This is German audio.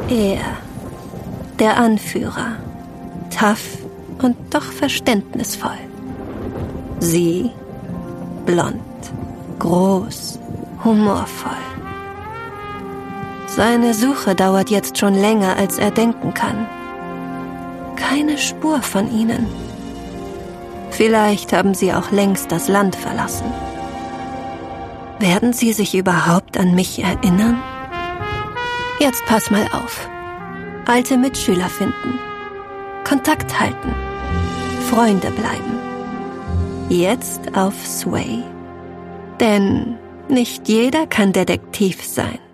Er, der Anführer, tough und doch verständnisvoll. Sie, blond, groß, humorvoll. Seine Suche dauert jetzt schon länger, als er denken kann. Keine Spur von ihnen. Vielleicht haben sie auch längst das Land verlassen. Werden sie sich überhaupt an mich erinnern? Jetzt pass mal auf. Alte Mitschüler finden. Kontakt halten. Freunde bleiben. Jetzt auf Sway. Denn nicht jeder kann Detektiv sein.